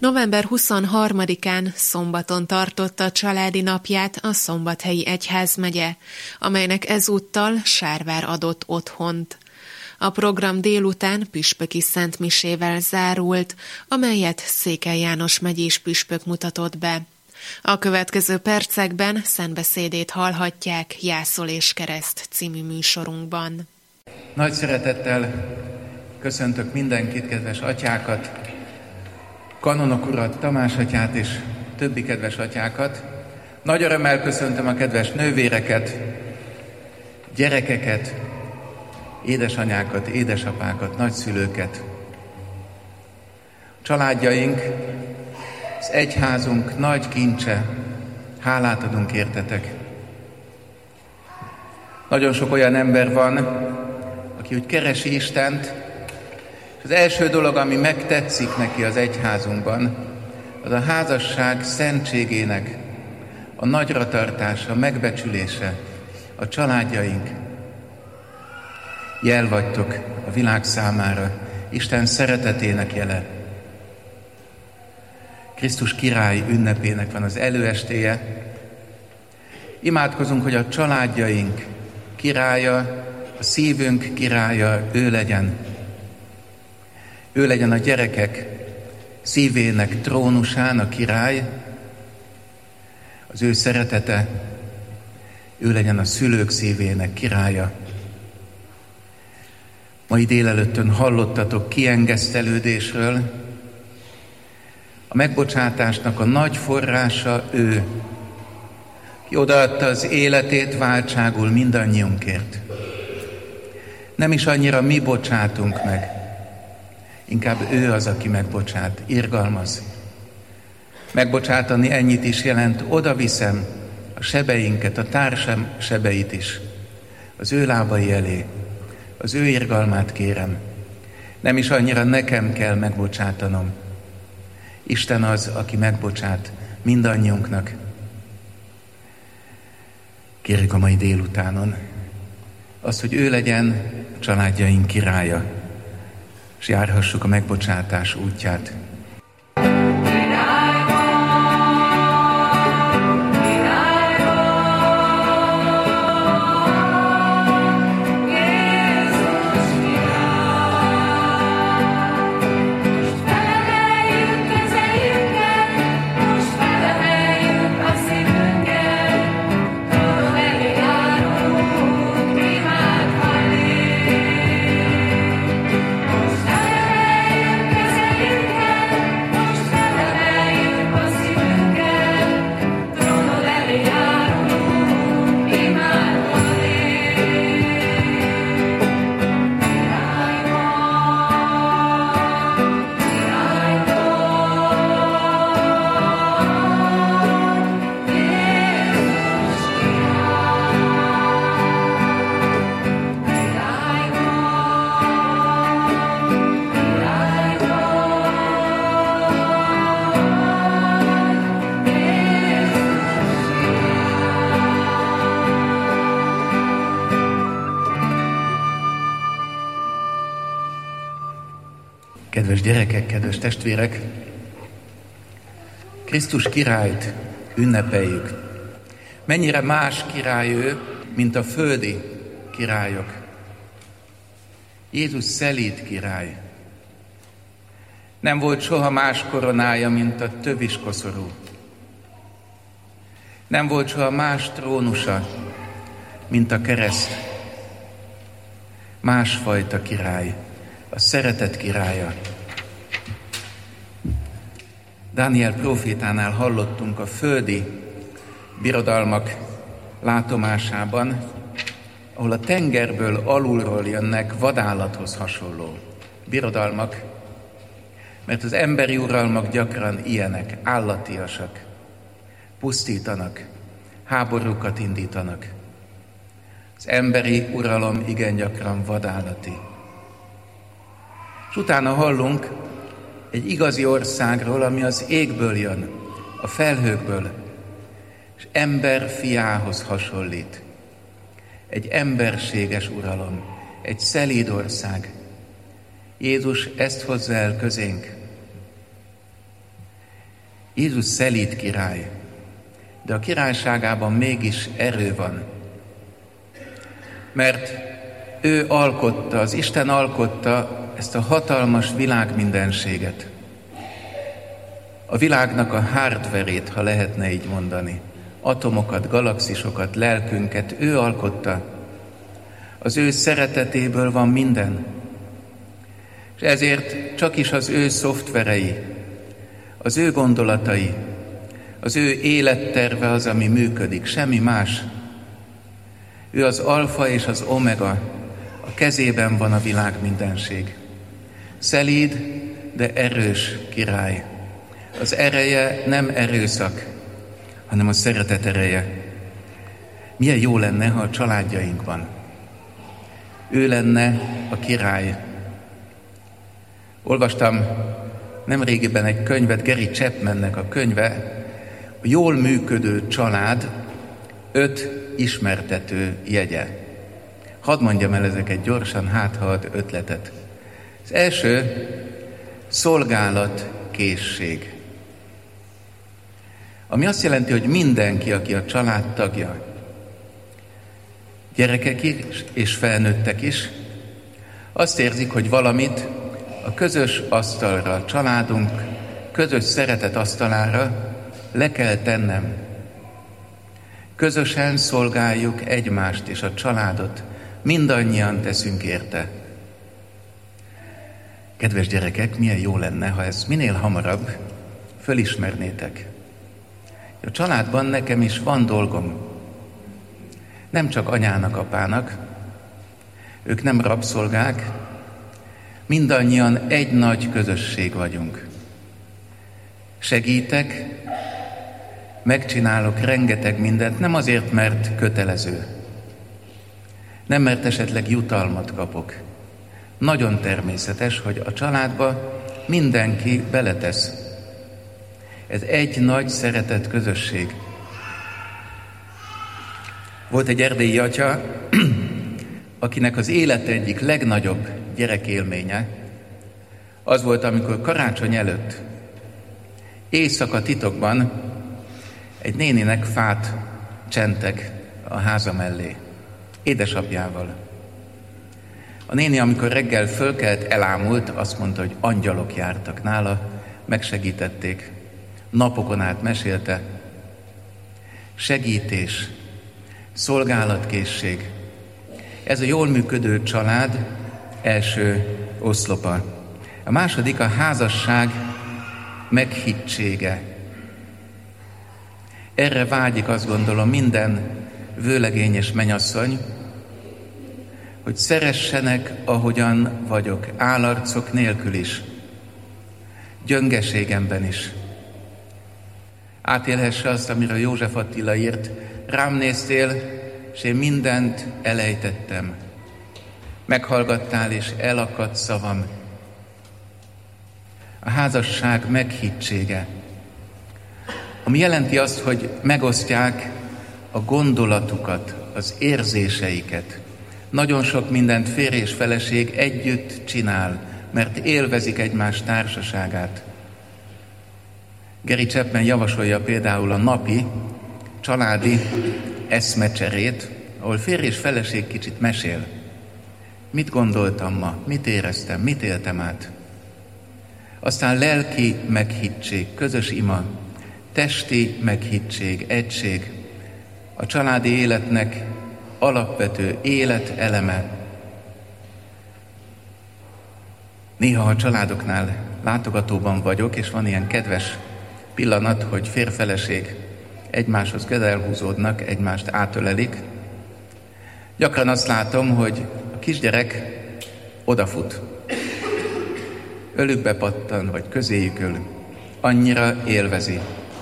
November 23-án szombaton tartotta a családi napját a Szombathelyi Egyházmegye, amelynek ezúttal Sárvár adott otthont. A program délután püspöki szentmisével zárult, amelyet Székely János megyés püspök mutatott be. A következő percekben szentbeszédét hallhatják Jászol és Kereszt című műsorunkban. Nagy szeretettel köszöntök mindenkit, kedves atyákat, kanonok urat, Tamás atyát és többi kedves atyákat. Nagy örömmel köszöntöm a kedves nővéreket, gyerekeket, édesanyákat, édesapákat, nagyszülőket. Családjaink, az egyházunk nagy kincse, hálát adunk értetek. Nagyon sok olyan ember van, aki úgy keresi Istent, és az első dolog, ami megtetszik neki az egyházunkban, az a házasság szentségének a nagyra tartása, megbecsülése, a családjaink. Jel vagytok a világ számára, Isten szeretetének jele. Krisztus király ünnepének van az előestéje. Imádkozunk, hogy a családjaink királya, a szívünk királya ő legyen. Ő legyen a gyerekek szívének trónusán a király, az ő szeretete, ő legyen a szülők szívének királya. Mai délelőttön hallottatok kiengesztelődésről. A megbocsátásnak a nagy forrása ő, ki odaadta az életét váltságul mindannyiunkért. Nem is annyira mi bocsátunk meg, inkább ő az, aki megbocsát, irgalmaz. Megbocsátani ennyit is jelent, oda viszem a sebeinket, a társam sebeit is, az ő lábai elé, az ő irgalmát kérem. Nem is annyira nekem kell megbocsátanom. Isten az, aki megbocsát mindannyiunknak. Kérjük a mai délutánon azt, hogy ő legyen a családjaink királya, és járhassuk a megbocsátás útját. Kedves gyerekek, kedves testvérek, Krisztus királyt ünnepeljük. Mennyire más király ő, mint a földi királyok. Jézus szelíd király. Nem volt soha más koronája, mint a töviskoszorú. Nem volt soha más trónusa, mint a kereszt. Másfajta király, a szeretet királya. Dániel prófétánál hallottunk a földi birodalmak látomásában, ahol a tengerből alulról jönnek vadállathoz hasonló birodalmak, mert az emberi uralmak gyakran ilyenek, állatiasak, pusztítanak, háborúkat indítanak. Az emberi uralom igen gyakran vadállati. És utána hallunk egy igazi országról, ami az égből jön, a felhőkből, és ember fiához hasonlít. Egy emberséges uralom, egy szelíd ország. Jézus ezt hozza el közénk. Jézus szelíd király, de a királyságában mégis erő van. Mert ő alkotta, az Isten alkotta ezt a hatalmas világmindenséget. A világnak a hardverét, ha lehetne így mondani. Atomokat, galaxisokat, lelkünket ő alkotta. Az ő szeretetéből van minden. És ezért csak is az ő szoftverei, az ő gondolatai, az ő életterve az, ami működik, semmi más. Ő az alfa és az omega, a kezében van a világ mindenség. Szelíd, de erős király. Az ereje nem erőszak, hanem a szeretet ereje. Milyen jó lenne, ha a családjainkban ő lenne a király. Olvastam nemrégiben egy könyvet, Gary Chapmannek a könyve, a jól működő család 5 ismertető jegye. Hadd mondjam el ezeket gyorsan, hát ha ad ötletet. Az első, szolgálatkészség. Ami azt jelenti, hogy mindenki, aki a család tagja, gyerekek is és felnőttek is, azt érzik, hogy valamit a közös asztalra, a családunk közös szeretet asztalára le kell tennem. Közösen szolgáljuk egymást és a családot, mindannyian teszünk érte. Kedves gyerekek, milyen jó lenne, ha ezt minél hamarabb fölismernétek. A családban nekem is van dolgom. Nem csak anyának, apának, ők nem rabszolgák, mindannyian egy nagy közösség vagyunk. Segítek, megcsinálok rengeteg mindent, nem azért, mert kötelező, nem mert esetleg jutalmat kapok. Nagyon természetes, hogy a családba mindenki beletesz. Ez egy nagy szeretett közösség. Volt egy erdélyi atya, akinek az élete egyik legnagyobb gyerekélménye az volt, amikor karácsony előtt éjszaka titokban egy néninek fát csentek a háza mellé, édesapjával. A néni, amikor reggel fölkelt, elámult, azt mondta, hogy angyalok jártak nála, megsegítették. Napokon át mesélte. Segítés, szolgálatkészség. Ez a jól működő család első oszlopa. A második a házasság meghittsége. Erre vágyik, azt gondolom, minden vőlegényes mennyasszony, hogy szeressenek, ahogyan vagyok, állarcok nélkül is, gyöngeségemben is. Átélhesse azt, amiről József Attila írt, rám néztél, és én mindent elejtettem. Meghallgattál, és elakadt szavam. A házasság meghittsége, ami jelenti azt, hogy megosztják a gondolatukat, az érzéseiket. Nagyon sok mindent férj és feleség együtt csinál, mert élvezik egymás társaságát. Gary Chapman javasolja például a napi családi eszmecserét, ahol férj és feleség kicsit mesél. Mit gondoltam ma? Mit éreztem? Mit éltem át? Aztán lelki meghittség, közös ima, testi meghittség, egység, a családi életnek alapvető életeleme. Néha a családoknál látogatóban vagyok, és van ilyen kedves pillanat, hogy férj-feleség egymáshoz közelhúzódnak, egymást átölelik. Gyakran azt látom, hogy a kisgyerek odafut, ölükbe pattan, vagy közéjük ül. Annyira élvezi.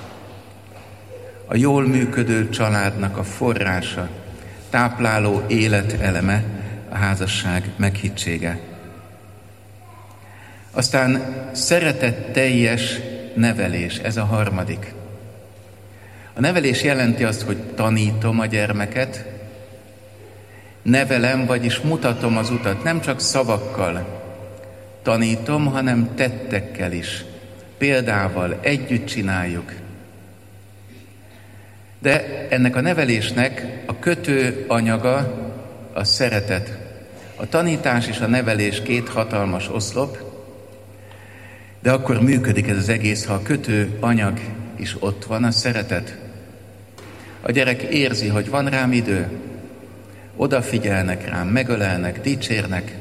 A jól működő családnak a forrása, tápláló életeleme a házasság meghittsége. Aztán szeretetteljes nevelés, ez a harmadik. A nevelés jelenti azt, hogy tanítom a gyermeket, nevelem, vagyis mutatom az utat, nem csak szavakkal tanítom, hanem tettekkel is. példával együtt csináljuk. De ennek a nevelésnek a kötő anyaga a szeretet. A tanítás és a nevelés két hatalmas oszlop, de akkor működik ez az egész, ha a kötő anyag is ott van, a szeretet. A gyerek érzi, hogy van rám idő, odafigyelnek rám, megölelnek, dicsérnek.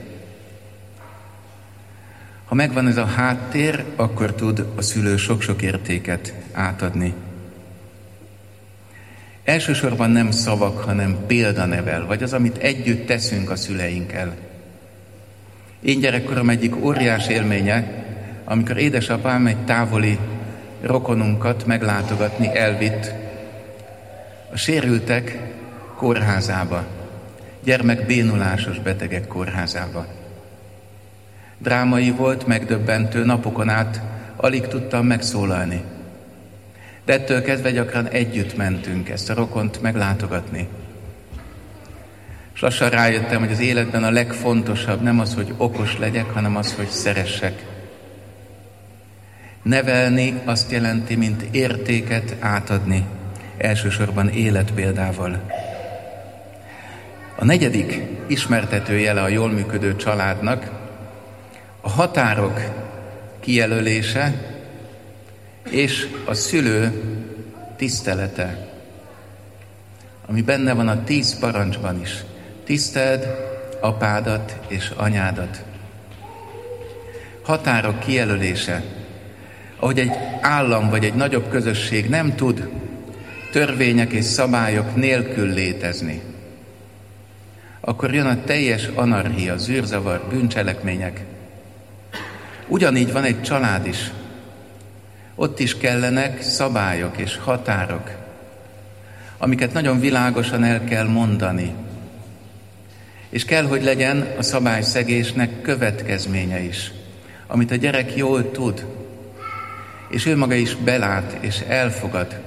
Ha megvan ez a háttér, akkor tud a szülő sok-sok értéket átadni. Elsősorban nem szavak, hanem példanevel, vagy az, amit együtt teszünk a szüleinkkel. Én gyerekkorom egyik óriás élménye, amikor édesapám egy távoli rokonunkat meglátogatni elvitt a sérültek kórházába, gyermekbénulásos betegek kórházába. Drámai volt, megdöbbentő, napokon át alig tudtam megszólalni. De ettől kezdve gyakran együtt mentünk ezt a rokont meglátogatni. És lassan rájöttem, hogy az életben a legfontosabb nem az, hogy okos legyek, hanem az, hogy szeressek. Nevelni azt jelenti, mint értéket átadni, elsősorban életpéldával. A negyedik ismertetőjele a jól működő családnak a határok kijelölése és a szülő tisztelete, ami benne van a 10 parancsban is. Tiszteld apádat és anyádat. Határok kijelölése. Ahogy egy állam vagy egy nagyobb közösség nem tud törvények és szabályok nélkül létezni, akkor jön a teljes anarchia, zűrzavar, bűncselekmények. Ugyanígy van egy család is. Ott is kellenek szabályok és határok, amiket nagyon világosan el kell mondani. És kell, hogy legyen a szabályszegésnek következménye is, amit a gyerek jól tud, és ő maga is belát és elfogad.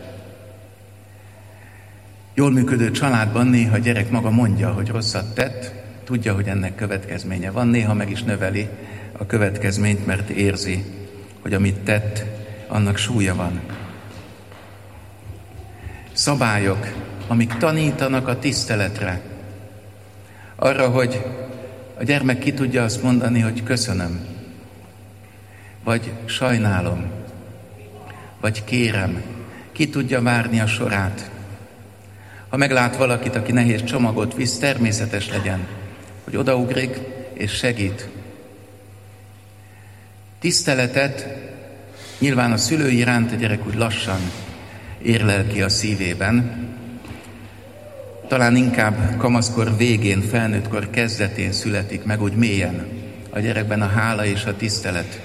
Jól működő családban néha a gyerek maga mondja, hogy rosszat tett, tudja, hogy ennek következménye van, néha meg is növeli a következményt, mert érzi, hogy amit tett, annak súlya van. Szabályok, amik tanítanak a tiszteletre, arra, hogy a gyermek ki tudja azt mondani, hogy köszönöm, vagy sajnálom, vagy kérem, ki tudja várni a sorát. Ha meglát valakit, aki nehéz csomagot visz, természetes legyen, hogy odaugrik és segít. Tiszteletet nyilván a szülő iránt a gyerek úgy lassan érlel ki a szívében, talán inkább kamaszkor végén, felnőttkor kezdetén születik meg úgy mélyen a gyerekben a hála és a tisztelet.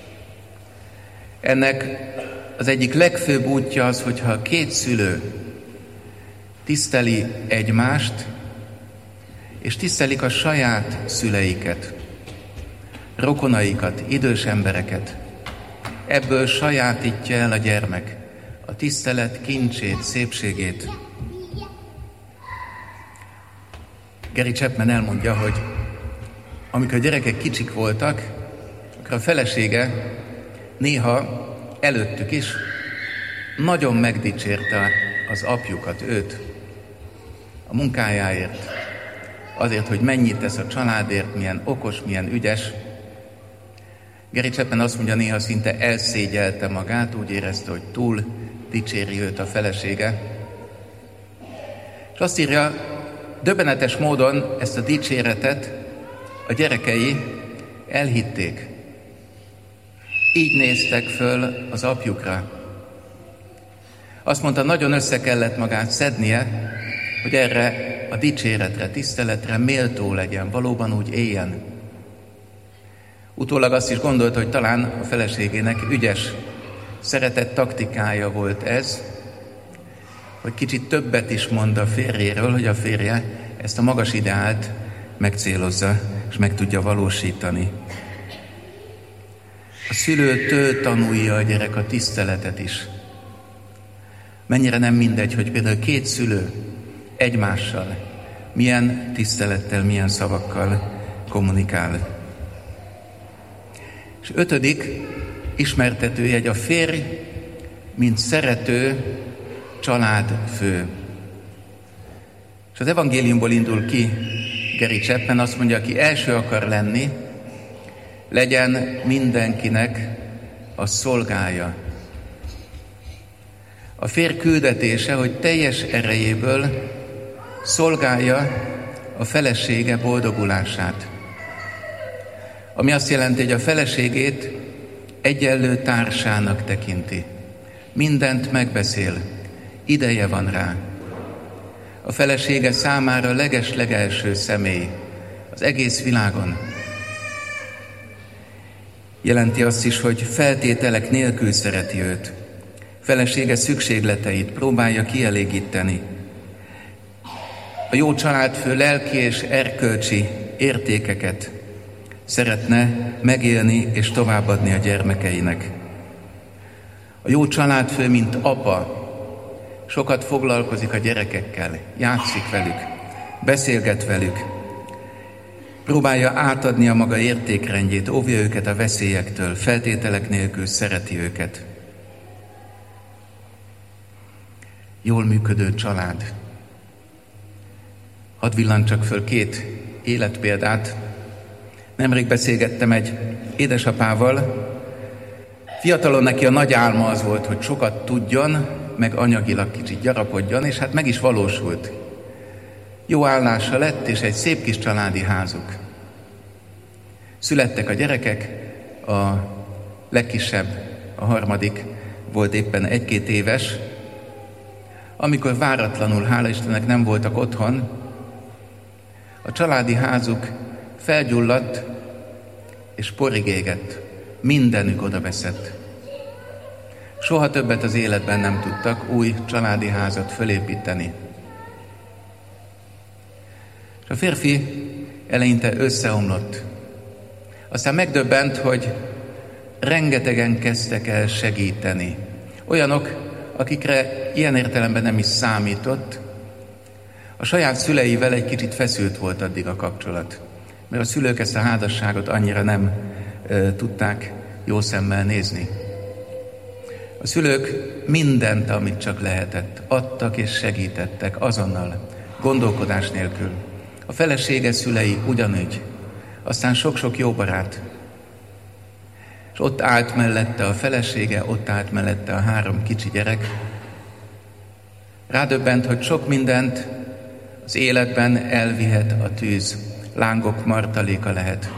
Ennek az egyik legfőbb útja az, hogyha a két szülő tiszteli egymást, és tisztelik a saját szüleiket, rokonaikat, idős embereket. Ebből sajátítja el a gyermek a tisztelet kincsét, szépségét. Gary Chapman elmondja, hogy amikor a gyerekek kicsik voltak, akkor a felesége néha előttük is nagyon megdicsérte az apjukat, őt, a munkájáért, azért, hogy mennyit tesz a családért, milyen okos, milyen ügyes. Gary Chapman azt mondja, néha szinte elszégyelte magát, úgy érezte, hogy túl dicséri őt a felesége. És azt írja, döbbenetes módon ezt a dicséretet a gyerekei elhitték. Így néztek föl az apjukra. Azt mondta, nagyon össze kellett magát szednie, hogy erre a dicséretre, tiszteletre méltó legyen, valóban úgy éljen. Utólag azt is gondolta, hogy talán a feleségének ügyes, szeretett taktikája volt ez, hogy kicsit többet is mond a férjéről, hogy a férje ezt a magas ideált megcélozza, és meg tudja valósítani. A szülőtől tanulja a gyerek a tiszteletet is. Mennyire nem mindegy, hogy például két szülő egymással milyen tisztelettel, milyen szavakkal kommunikál. És 5. ismertetőjegy a férj, mint szerető családfő. És az evangéliumból indul ki Gary Chapman, azt mondja, aki első akar lenni, legyen mindenkinek a szolgája. A férj küldetése, hogy teljes erejéből szolgálja a felesége boldogulását. Ami azt jelenti, hogy a feleségét egyenlő társának tekinti. Mindent megbeszél, ideje van rá. A felesége számára leges-legelső személy az egész világon. Jelenti azt is, hogy feltételek nélkül szereti őt. Felesége szükségleteit próbálja kielégíteni. A jó családfő lelki és erkölcsi értékeket szeretne megélni és továbbadni a gyermekeinek. A jó családfő, mint apa, sokat foglalkozik a gyerekekkel, játszik velük, beszélget velük, próbálja átadni a maga értékrendjét, óvja őket a veszélyektől, feltételek nélkül szereti őket. Jól működő család. Hadd villancsak föl 2 életpéldát. Nemrég beszélgettem egy édesapával. Fiatalon neki a nagy álma az volt, hogy sokat tudjon, meg anyagilag kicsit gyarapodjon, és hát meg is valósult. Jó állása lett, és egy szép kis családi házuk. Születtek a gyerekek, a legkisebb, a harmadik volt éppen 1-2 éves, amikor váratlanul, hála Istennek, nem voltak otthon, a családi házuk felgyulladt és porig égett. Mindenük odaveszett. Soha többet az életben nem tudtak új családi házat fölépíteni. És a férfi eleinte összeomlott. Aztán megdöbbent, hogy rengetegen kezdtek el segíteni. Olyanok, akikre ilyen értelemben nem is számított. A saját szüleivel egy kicsit feszült volt addig a kapcsolat, mert a szülők ezt a házasságot annyira nem tudták jó szemmel nézni. A szülők mindent, amit csak lehetett, adtak és segítettek azonnal, gondolkodás nélkül. A felesége szülei ugyanúgy, aztán sok-sok jó barát. És ott állt mellette a felesége, ott állt mellette a 3 kicsi gyerek. Rádöbbent, hogy sok mindent az életben elvihet a tűz, lángok martaléka lehet.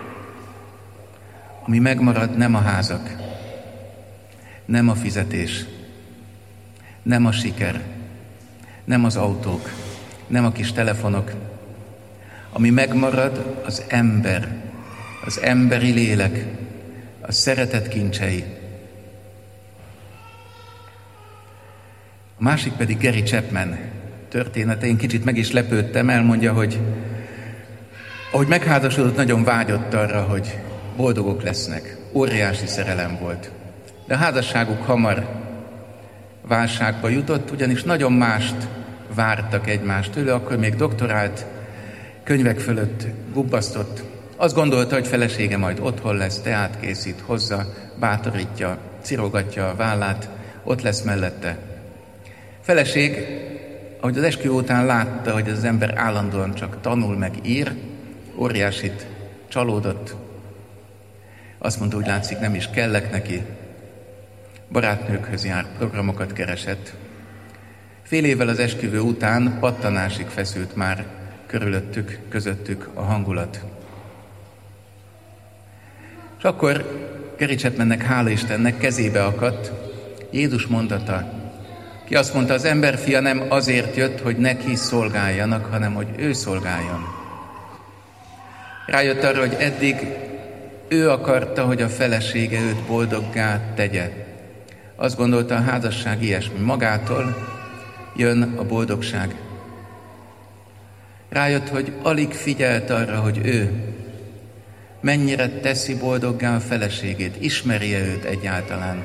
Ami megmarad, nem a házak, nem a fizetés, nem a siker, nem az autók, nem a kis telefonok. Ami megmarad, az ember, az emberi lélek, a szeretet kincsei. A másik pedig Gary Chapman története. Én kicsit meg is lepődtem, elmondja, hogy ahogy megházasodott, nagyon vágyott arra, hogy boldogok lesznek. Óriási szerelem volt. De a házasságuk hamar válságba jutott, ugyanis nagyon mást vártak egymást tőle, akkor még doktorált, könyvek fölött gubbasztott. Azt gondolta, hogy felesége majd otthon lesz, teát készít, hozza, bátorítja, cirogatja a vállát, ott lesz mellette. Feleség, ahogy az esküvő után látta, hogy az ember állandóan csak tanul meg ír, óriásit csalódott. Azt mondta, úgy látszik, nem is kellek neki. Barátnőkhöz járt, programokat keresett. Fél évvel az esküvő után pattanásig feszült már körülöttük, közöttük a hangulat. És akkor Gary Chapmannek, hála Istennek, kezébe akadt Jézus mondata, ki azt mondta, az emberfia nem azért jött, hogy neki szolgáljanak, hanem hogy ő szolgáljon. Rájött arra, hogy eddig ő akarta, hogy a felesége őt boldoggá tegye. Azt gondolta, a házasság ilyesmi, magától jön a boldogság. Rájött, hogy alig figyelt arra, hogy ő mennyire teszi boldoggá a feleségét, ismeri-e őt egyáltalán.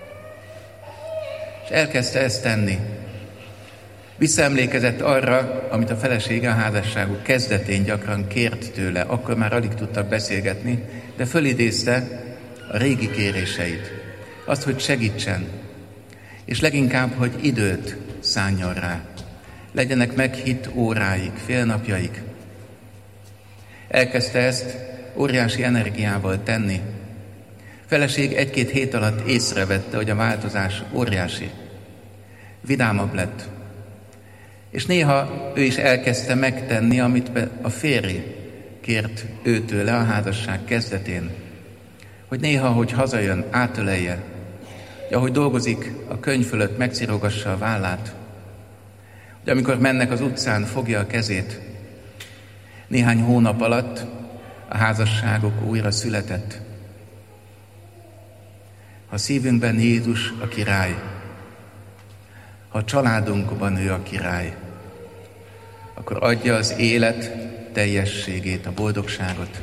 És elkezdte ezt tenni. Visszaemlékezett arra, amit a felesége a házasságuk kezdetén gyakran kért tőle, akkor már alig tudtak beszélgetni, de fölidézte a régi kéréseit, azt, hogy segítsen, és leginkább, hogy időt szánjon rá. Legyenek meghitt óráik, félnapjaik. Elkezdte ezt óriási energiával tenni. Feleség 1-2 hét alatt észrevette, hogy a változás óriási. Vidámabb lett. És néha ő is elkezdte megtenni, amit a férj kért őtőle a házasság kezdetén. Hogy néha, hogy hazajön, átölelje, hogy ahogy dolgozik, a könyv fölött megcirogassa a vállát, hogy amikor mennek az utcán, fogja a kezét. Néhány hónap alatt a házasságok újra született. Ha szívünkben Jézus a király, ha a családunkban ő a király, akkor adja az élet teljességét, a boldogságot.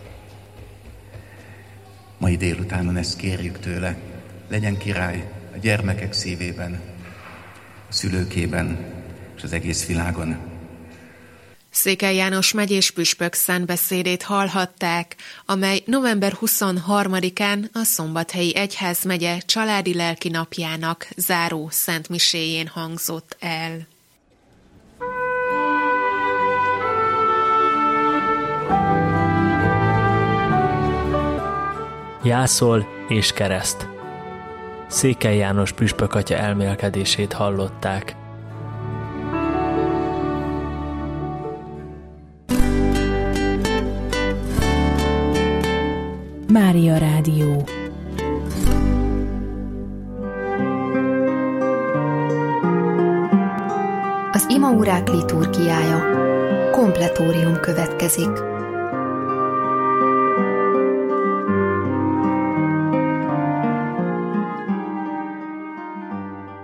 Mai délutánon ezt kérjük tőle. Legyen király a gyermekek szívében, a szülőkében és az egész világon. Székely János megyés püspök szentbeszédét hallhatták, amely november 23-án a Szombathelyi Egyházmegye családi lelki napjának záró szentmiséjén hangzott el. Jászol és kereszt. Székely János püspök atya elmélkedését hallották. Mária Rádió. Az imaórák liturgiája. Kompletórium következik.